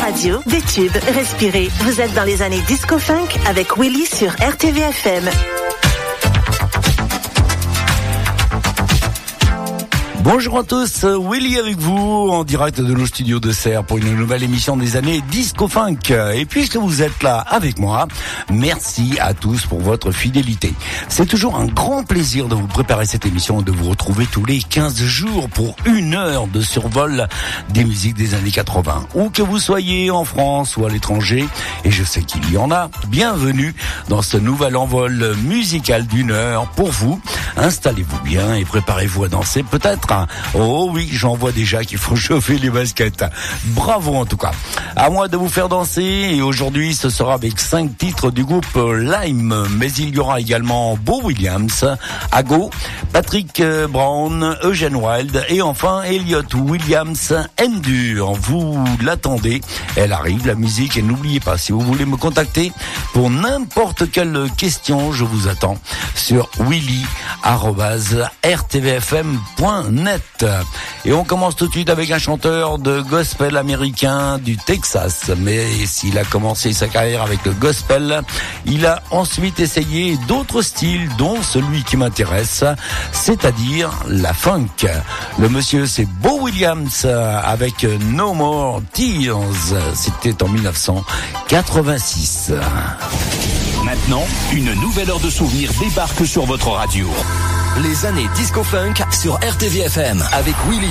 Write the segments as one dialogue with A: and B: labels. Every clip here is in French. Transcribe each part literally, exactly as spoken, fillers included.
A: radio, des tubes, respirez. Vous êtes dans les années disco-funk avec Willy sur R T V F M.
B: Bonjour à tous, Willy avec vous en direct de nos studios de Serres pour une nouvelle émission des années Disco Funk. Et puisque vous êtes là avec moi, merci à tous pour votre fidélité. C'est toujours un grand plaisir de vous préparer cette émission et de vous retrouver tous les quinze jours pour une heure de survol des musiques des années quatre-vingts. Où que vous soyez en France ou à l'étranger, et je sais qu'il y en a, bienvenue dans ce nouvel envol musical d'une heure pour vous. Installez-vous bien et préparez-vous à danser peut-être. Oh oui, j'en vois déjà qu'il faut chauffer les baskets. Bravo en tout cas. À moi de vous faire danser et aujourd'hui ce sera avec cinq titres du groupe Lime. Mais il y aura également Beau Williams, Ago, Patrick Brown, Eugene Wilde et enfin Elliott Williams Endure. Vous l'attendez, elle arrive la musique et n'oubliez pas, si vous voulez me contacter pour n'importe quelle question, je vous attends sur willy arobase r t v f m point net. Et on commence tout de suite avec un chanteur de gospel américain du Texas. Mais s'il a commencé sa carrière avec le gospel, il a ensuite essayé d'autres styles, dont celui qui m'intéresse, c'est-à-dire la funk. Le monsieur, c'est Beau Williams avec No More Tears. C'était en dix-neuf cent quatre-vingt-six.
C: Maintenant, une nouvelle heure de souvenirs débarque sur votre radio. Les années Disco Funk sur R T V F M avec Willy.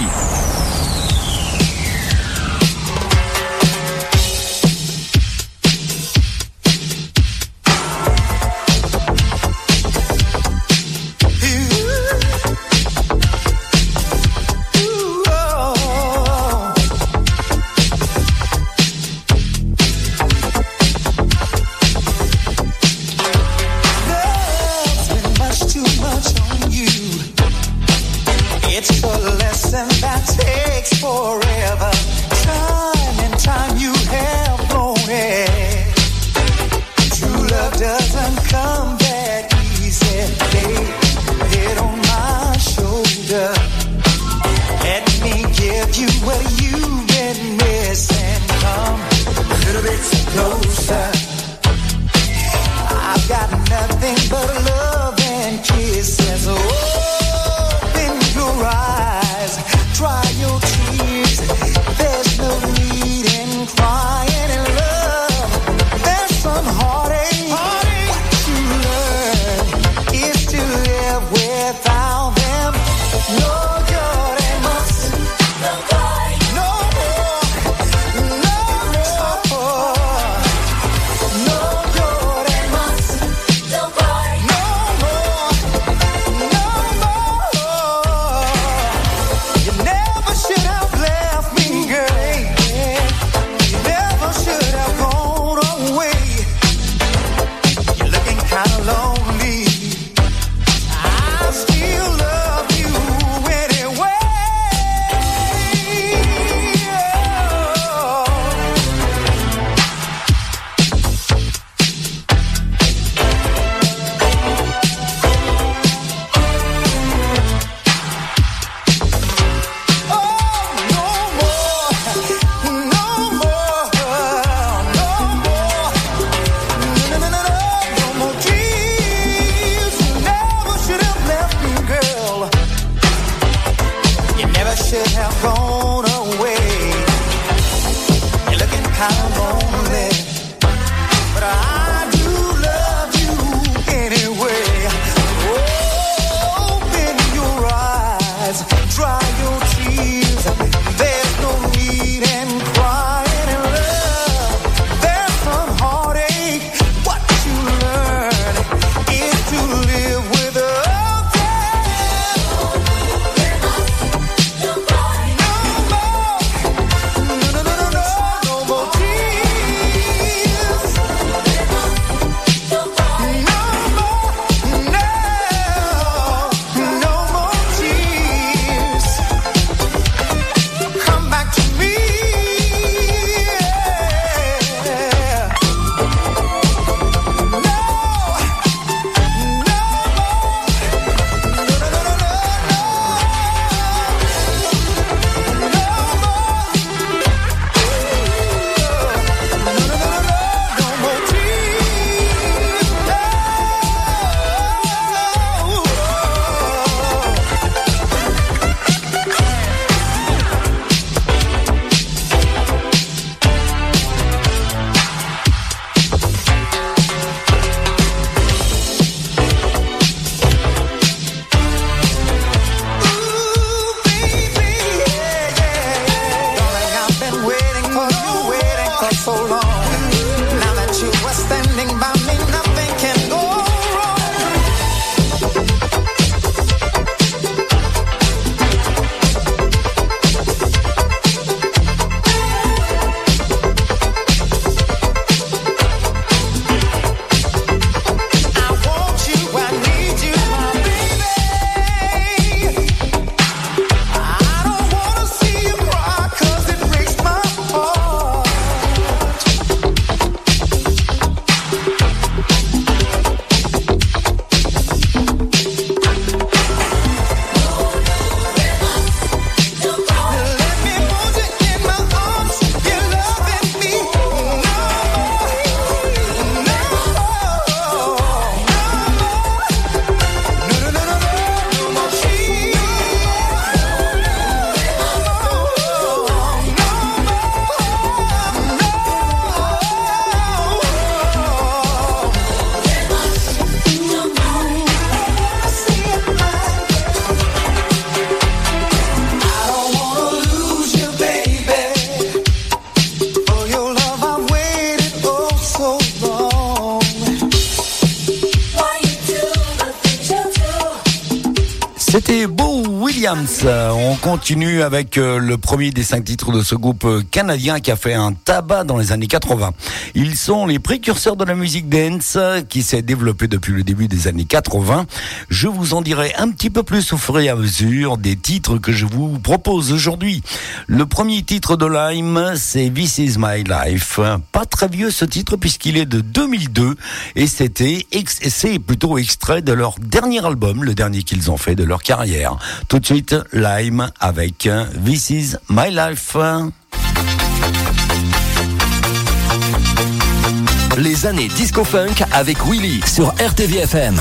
D: for so long. Now that you are standing by me, nothing can go wrong.
B: C'était Beau Williams. On continue avec le premier des cinq titres de ce groupe canadien qui a fait un tabac dans les années quatre-vingts. Ils sont les précurseurs de la musique dance qui s'est développée depuis le début des années quatre-vingts. Je vous en dirai un petit peu plus au fur et à mesure des titres que je vous propose aujourd'hui. Le premier titre de Lime, c'est This Is My Life. Pas très vieux ce titre puisqu'il est de deux mille deux et c'était, c'est plutôt extrait de leur dernier album, le dernier qu'ils ont fait de leur carrière. Tout de suite, Lime avec This Is My Life.
C: Les années disco funk avec Willy sur R T V F M.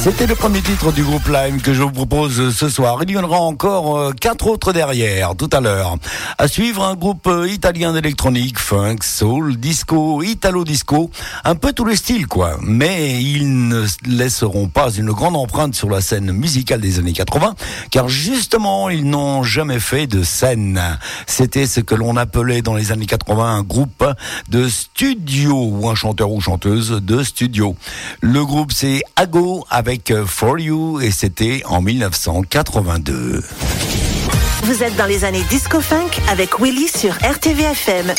B: C'était le premier titre du groupe Lime que je vous propose ce soir. Il y en aura encore euh, quatre autres derrière, tout à l'heure. À suivre, un groupe euh, italien d'électronique, funk, soul, disco, italo-disco, un peu tous les styles quoi. Mais ils ne laisseront pas une grande empreinte sur la scène musicale des années quatre-vingts, car justement, ils n'ont jamais fait de scène. C'était ce que l'on appelait dans les années quatre-vingts un groupe de studio, ou un chanteur ou chanteuse de studio. Le groupe c'est Ago avec For You et c'était en dix-neuf cent quatre-vingt-deux.
A: Vous êtes dans les années disco-funk avec Willy sur R T V F M.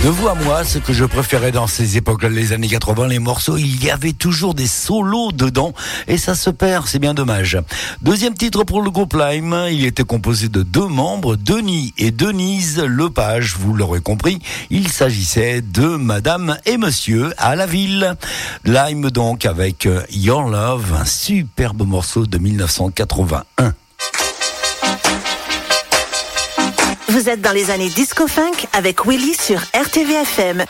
B: De vous à moi, ce que je préférais dans ces époques-là, les années quatre-vingts, les morceaux, il y avait toujours des solos dedans et ça se perd, c'est bien dommage. Deuxième titre pour le groupe Lime, il était composé de deux membres, Denis et Denise Lepage, vous l'aurez compris, il s'agissait de Madame et Monsieur à la ville. Lime donc avec Your Love, un superbe morceau de mille neuf cent quatre-vingt-un.
A: Vous êtes dans les années disco-funk avec Willy sur R T V F M.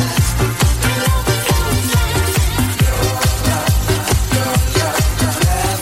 D: Your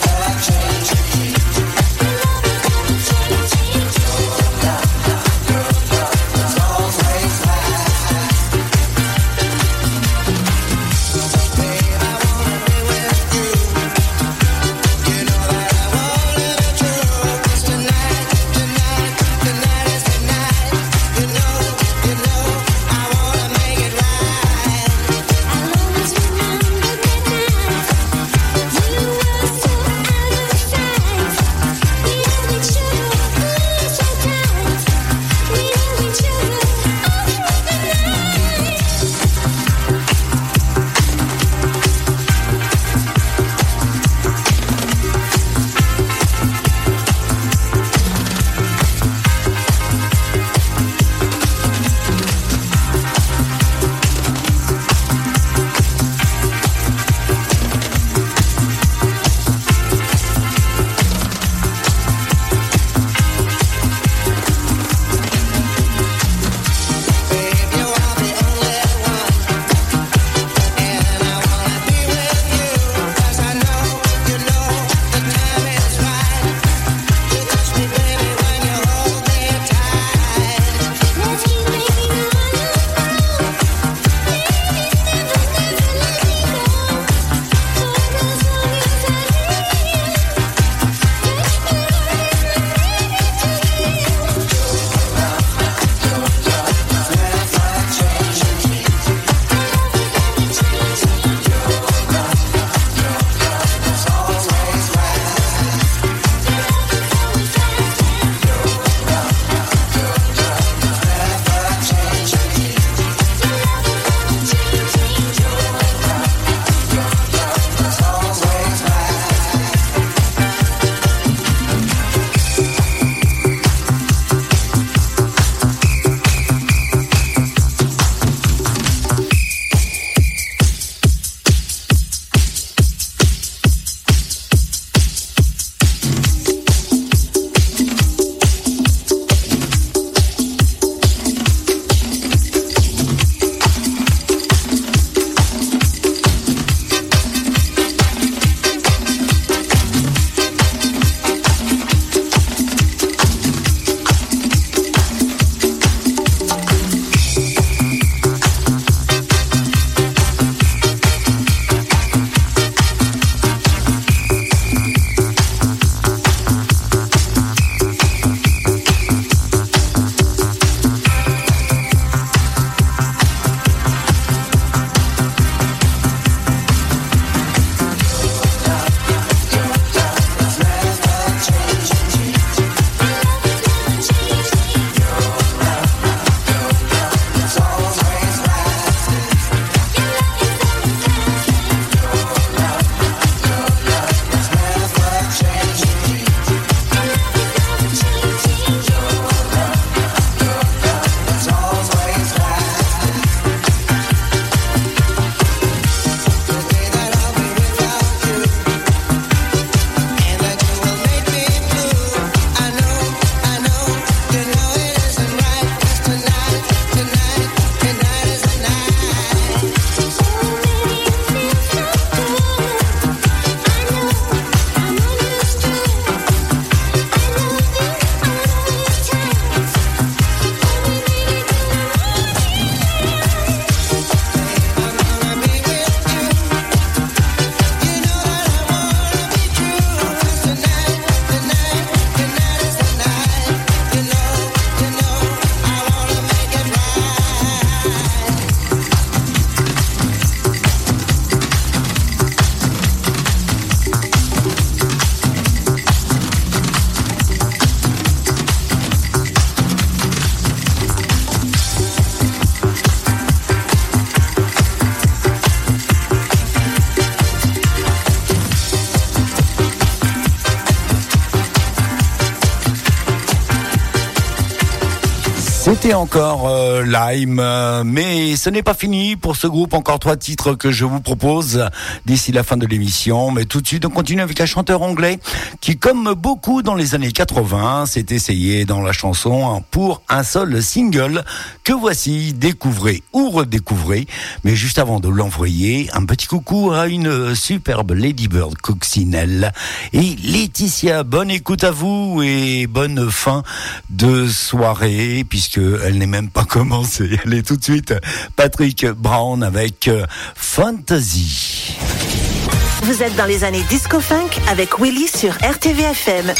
B: C'était encore euh, Lime, euh, mais ce n'est pas fini pour ce groupe. Encore trois titres que je vous propose d'ici la fin de l'émission. Mais tout de suite, on continue avec un chanteur anglais qui, comme beaucoup dans les années quatre-vingts, s'est essayé dans la chanson pour un seul single que voici. Découvrez ou redécouvrez. Mais juste avant de l'envoyer, un petit coucou à une superbe Ladybird coccinelle. Et Laetitia, bonne écoute à vous et bonne fin de soirée, puisque elle n'est même pas commencée. Allez, tout de suite, Patrick Brown avec Fantasy.
A: Vous êtes dans les années disco-funk avec Willy sur R T V F M.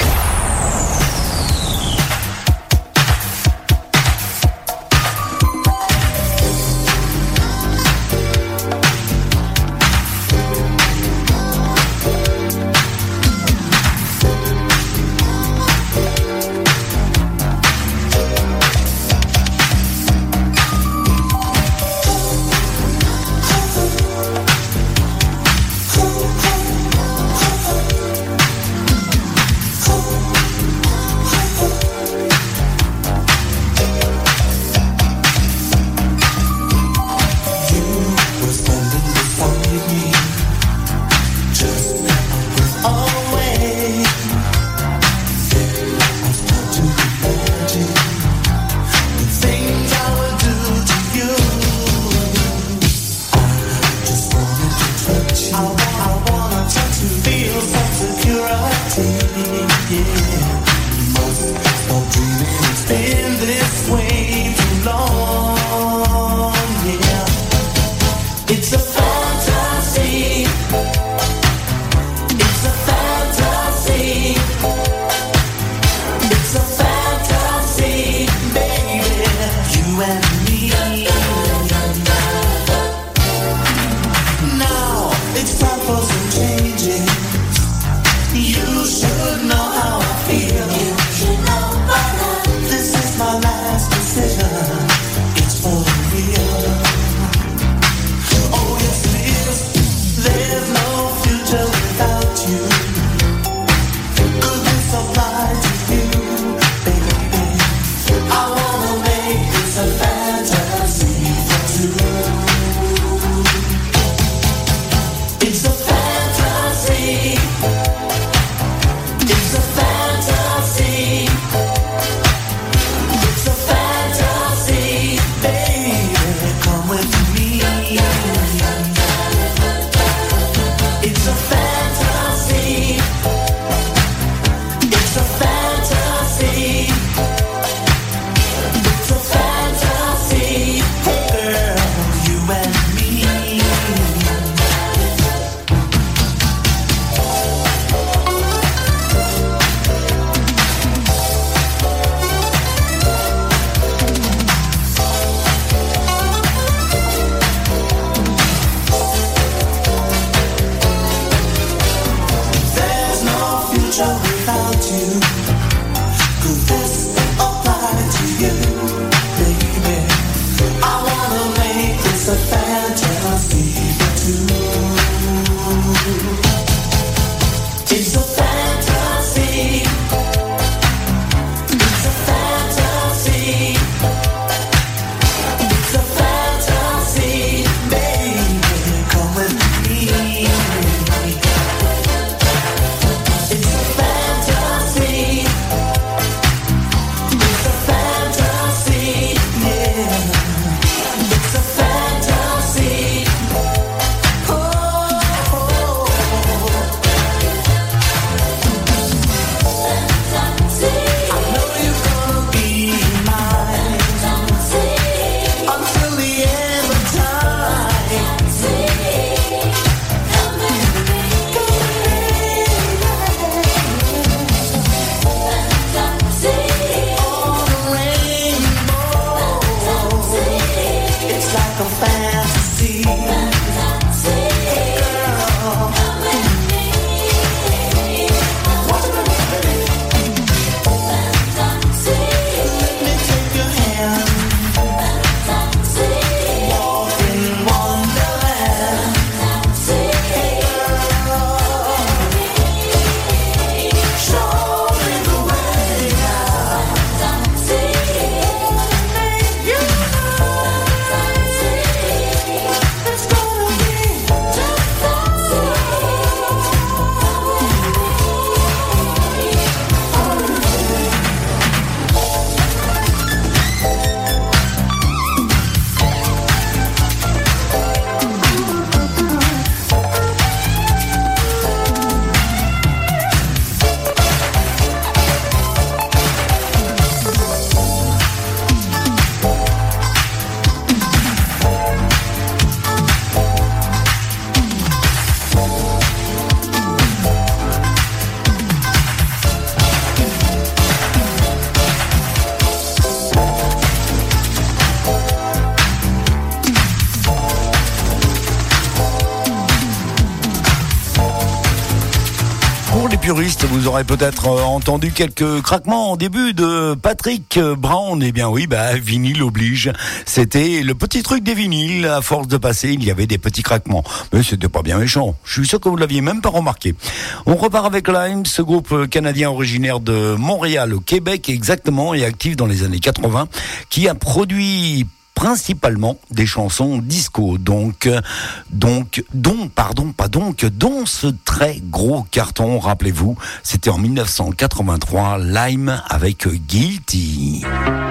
B: les puristes, vous aurez peut-être entendu quelques craquements en début de Patrick Brown. Eh bien oui, bah vinyle oblige. C'était le petit truc des vinyles. À force de passer, il y avait des petits craquements. Mais c'était pas bien méchant. Je suis sûr que vous l'aviez même pas remarqué. On repart avec Lime, ce groupe canadien originaire de Montréal, au Québec exactement, et actif dans les années quatre-vingts, qui a produit principalement des chansons disco, donc, donc, donc, pardon, pas donc, dont ce très gros carton, rappelez-vous, c'était en dix-neuf cent quatre-vingt-trois, Lime avec Guilty.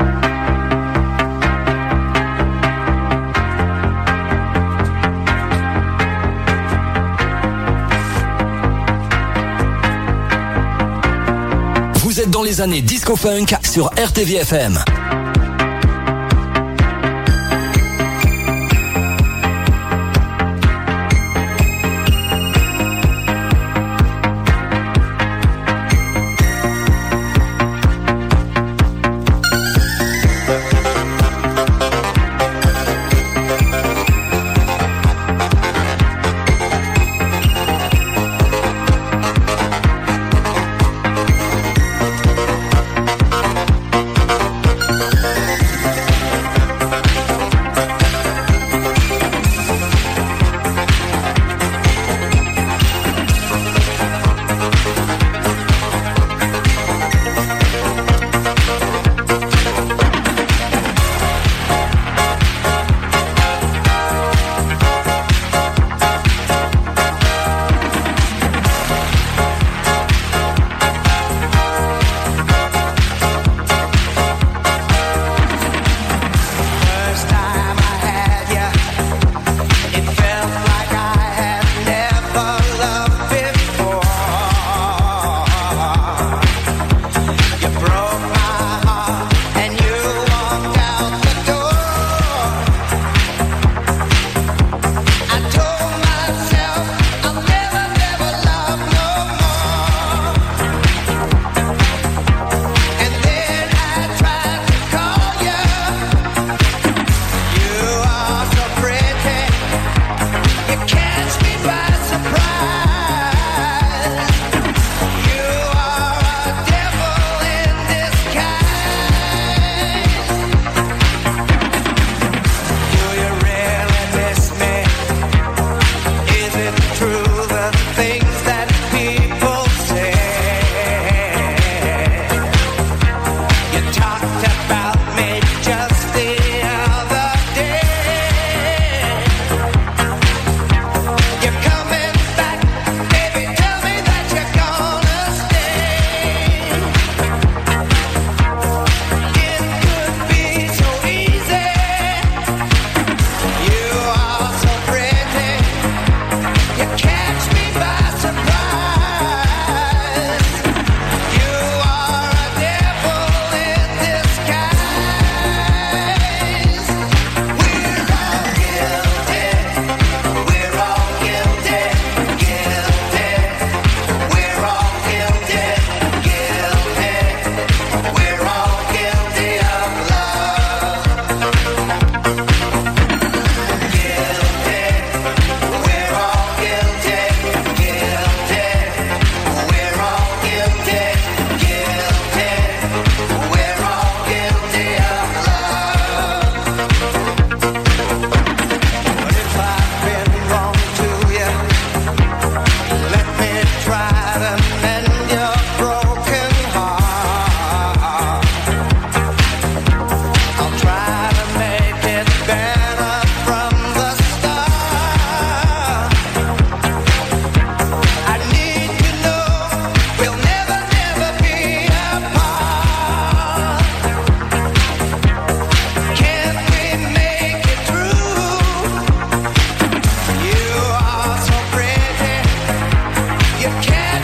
C: Vous êtes dans les années disco-funk sur R T V F M.
E: You can't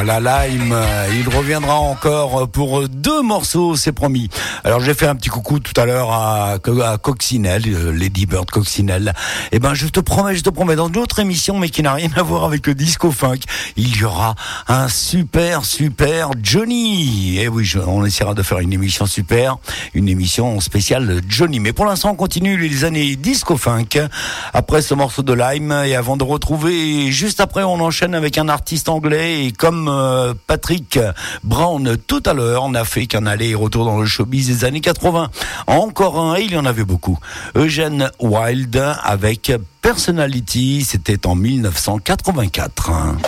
B: Voilà, Lime, il reviendra encore pour deux morceaux, c'est promis. Alors j'ai fait un petit coucou tout à l'heure à, à Coccinelle, Lady Bird Coccinelle. Eh ben je te promets, je te promets, dans une autre émission, mais qui n'a rien à voir avec le disco funk, il y aura un super, super Johnny. Et oui, je, on essaiera de faire une émission super, une émission spéciale Johnny. Mais pour l'instant, on continue les années disco funk. Après ce morceau de Lime, et avant de retrouver, juste après, on enchaîne avec un artiste anglais. Et comme euh, Patrick Brown tout à l'heure, on a fait qu'un aller et retour dans le showbiz des années quatre-vingts. Encore un, et il y en avait beaucoup. Eugene Wilde avec Personality, c'était en dix-neuf cent quatre-vingt-quatre.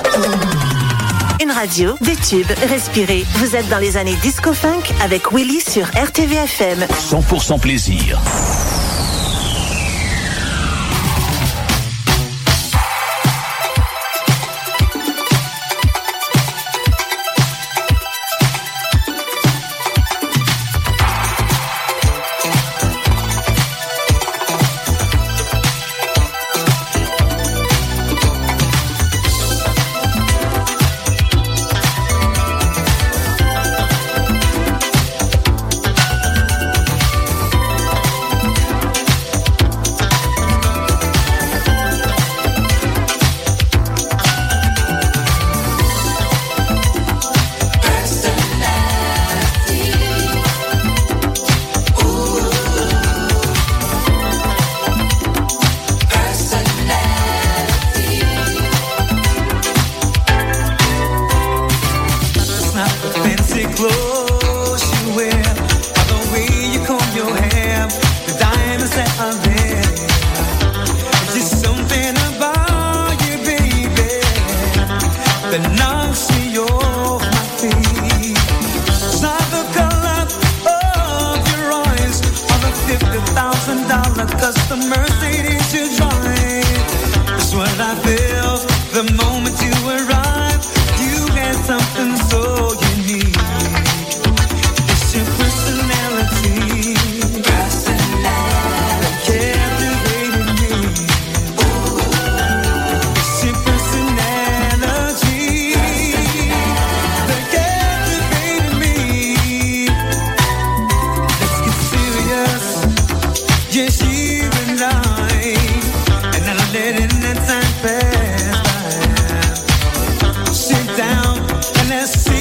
A: Une radio, des tubes, respirez. Vous êtes dans les années disco funk avec Willy sur R T V F M.
C: cent pour cent plaisir.
E: Let's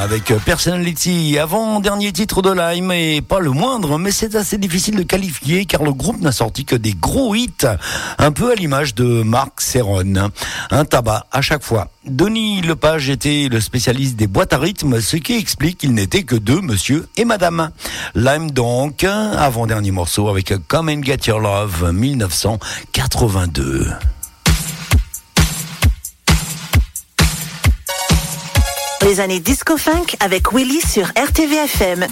B: avec Personality, avant-dernier titre de Lime, et pas le moindre, mais c'est assez difficile de qualifier car le groupe n'a sorti que des gros hits, un peu à l'image de Marc Serron. Un tabac à chaque fois. Denis Lepage était le spécialiste des boîtes à rythme, ce qui explique qu'il n'était que deux, monsieur et madame. Lime donc, avant-dernier morceau avec Come and Get Your Love, dix-neuf cent quatre-vingt-deux.
A: Les années disco-funk avec Willy sur R T V F M.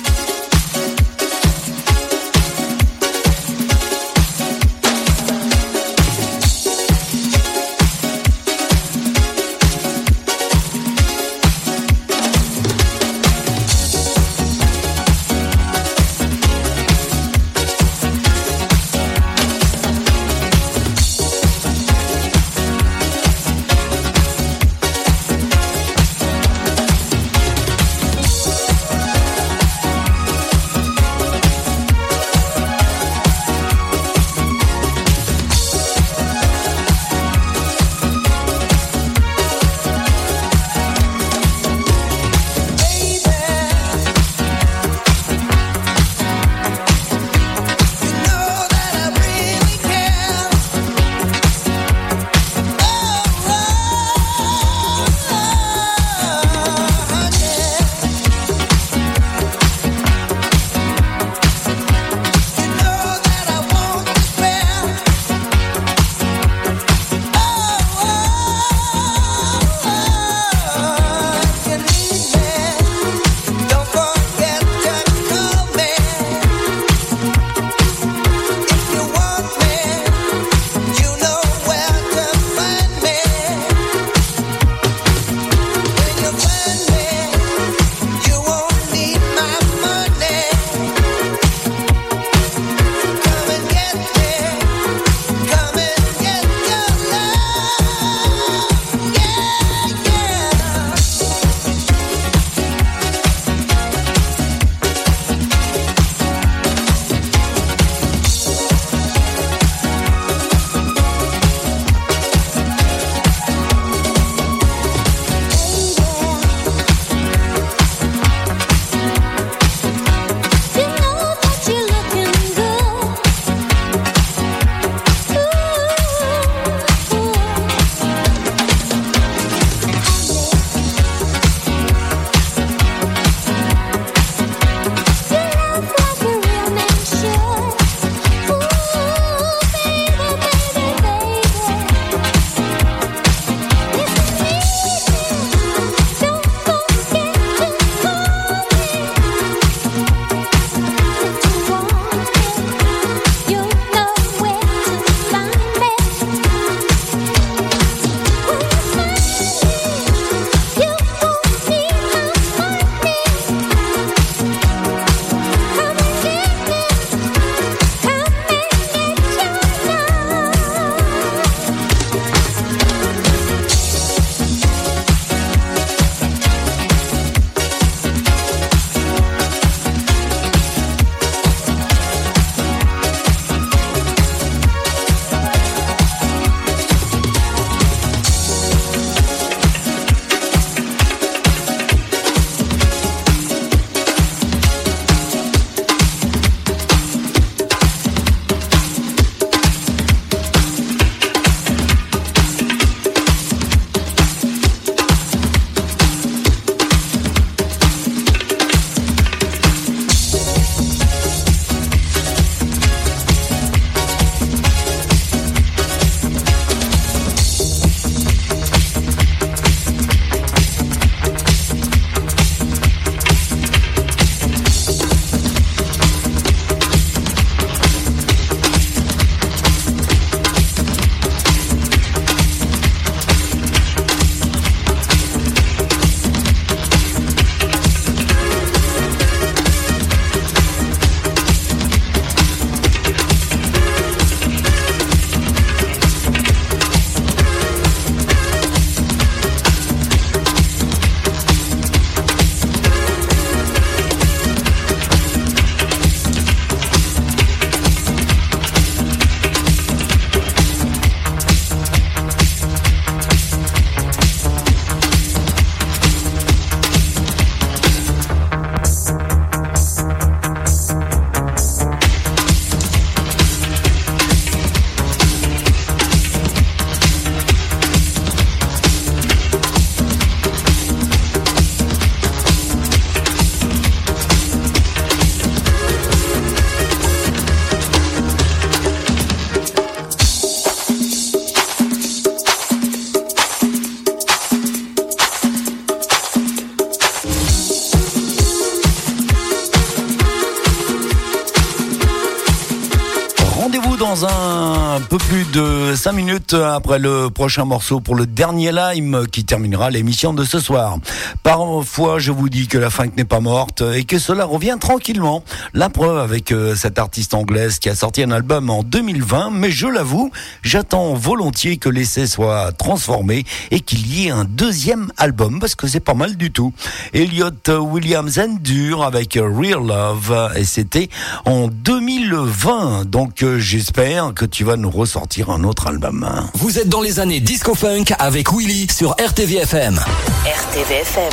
B: dans un peu plus de cinq minutes après le prochain morceau pour le dernier Lime qui terminera l'émission de ce soir. Parfois, je vous dis que la funk n'est pas morte et que cela revient tranquillement. La preuve avec euh, cette artiste anglaise qui a sorti un album en deux mille vingt, mais je l'avoue, j'attends volontiers que l'essai soit transformé et qu'il y ait un deuxième album parce que c'est pas mal du tout. Elliot Williams Endure avec Real Love et c'était en deux mille vingt, donc euh, j'espère que tu vas nous ressortir un autre album.
C: Vous êtes dans les années disco funk avec Willy sur R T V F M.
A: R T V F M.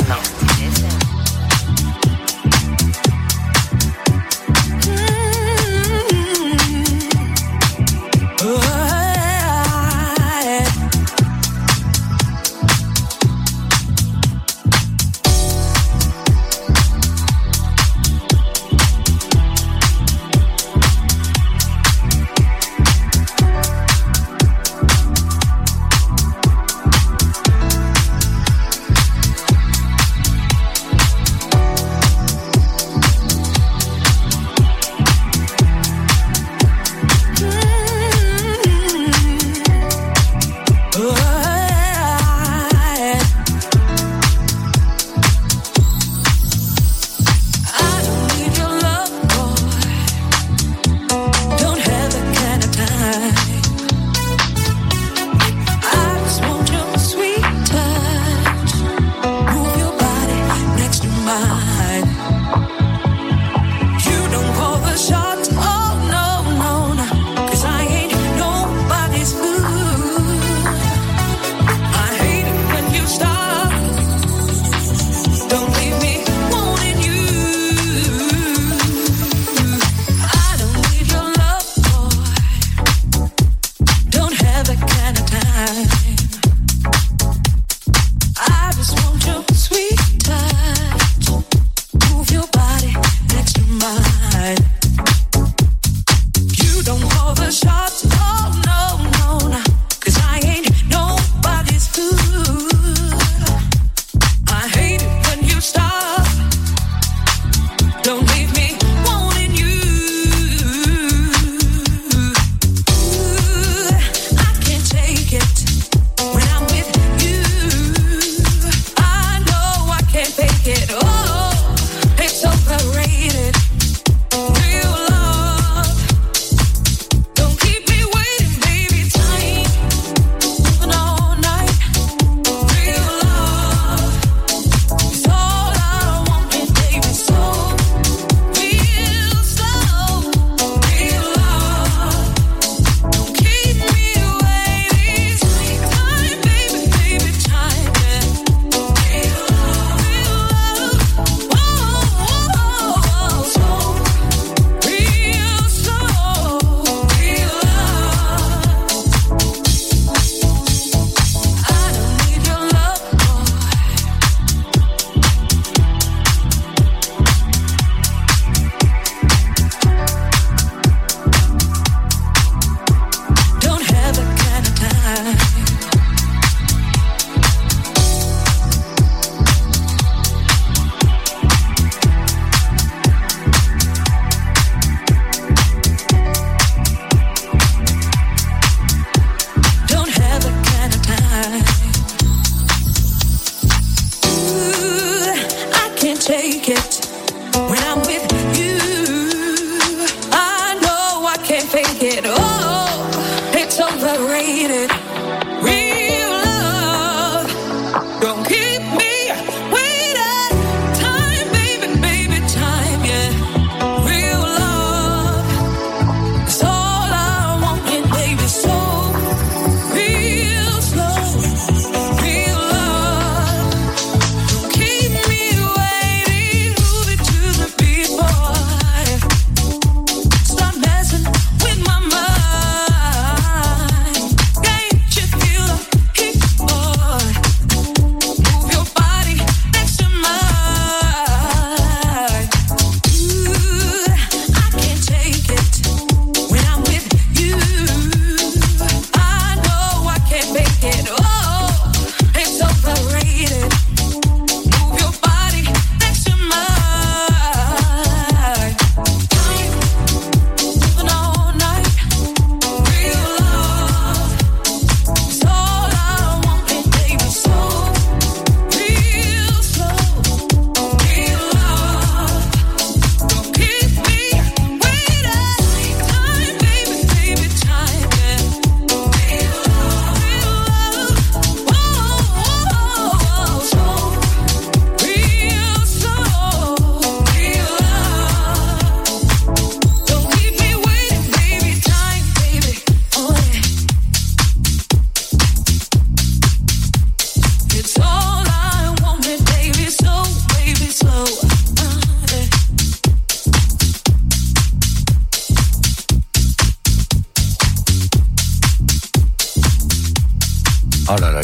E: We'll be right back.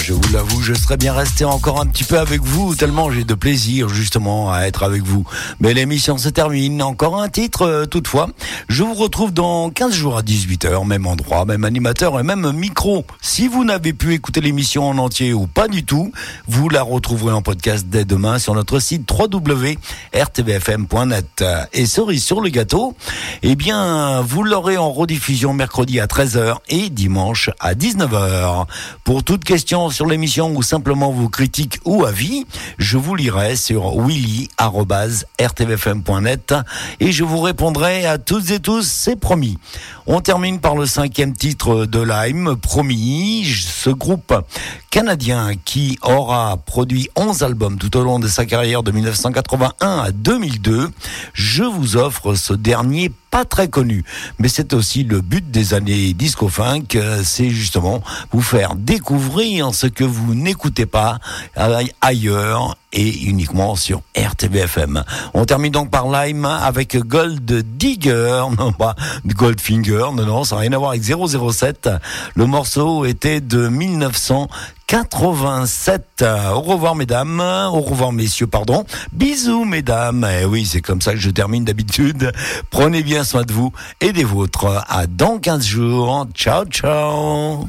B: je vous l'avoue, je serais bien resté encore un petit peu avec vous, tellement j'ai de plaisir justement à être avec vous. Mais l'émission se termine. Encore un titre euh, toutefois. Je vous retrouve dans quinze jours à dix-huit heures, même endroit, même animateur et même micro. Si vous n'avez pu écouter l'émission en entier ou pas du tout, vous la retrouverez en podcast dès demain sur notre site w w w point r t v f m point net. Et cerise sur le gâteau, eh bien, vous l'aurez en rediffusion mercredi à treize heures et dimanche à dix-neuf heures. Pour toute question sur l'émission ou simplement vos critiques ou avis, je vous lirai sur willy arobase r t v f m point net et je vous répondrai à toutes et tous, c'est promis. On termine par le cinquième titre de Lime, promis, ce groupe canadien qui aura produit onze albums tout au long de sa carrière de mille neuf cent quatre-vingt-un à deux mille deux. Je vous offre ce dernier pas très connu, mais c'est aussi le but des années disco funk, c'est justement vous faire découvrir ce que vous n'écoutez pas ailleurs et uniquement sur R T V F M. On termine donc par Lime avec Gold Digger, non pas Goldfinger, non non, ça n'a rien à voir avec zéro zéro sept. Le morceau était de mille neuf cent quatre-vingt-sept. Au revoir mesdames, au revoir messieurs, pardon. Bisous mesdames. Et oui, c'est comme ça que je termine d'habitude. Prenez bien soin de vous et des vôtres. À dans quinze jours. Ciao, ciao.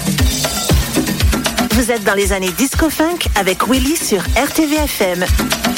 A: Vous êtes dans les années disco funk avec Willy sur R T V F M.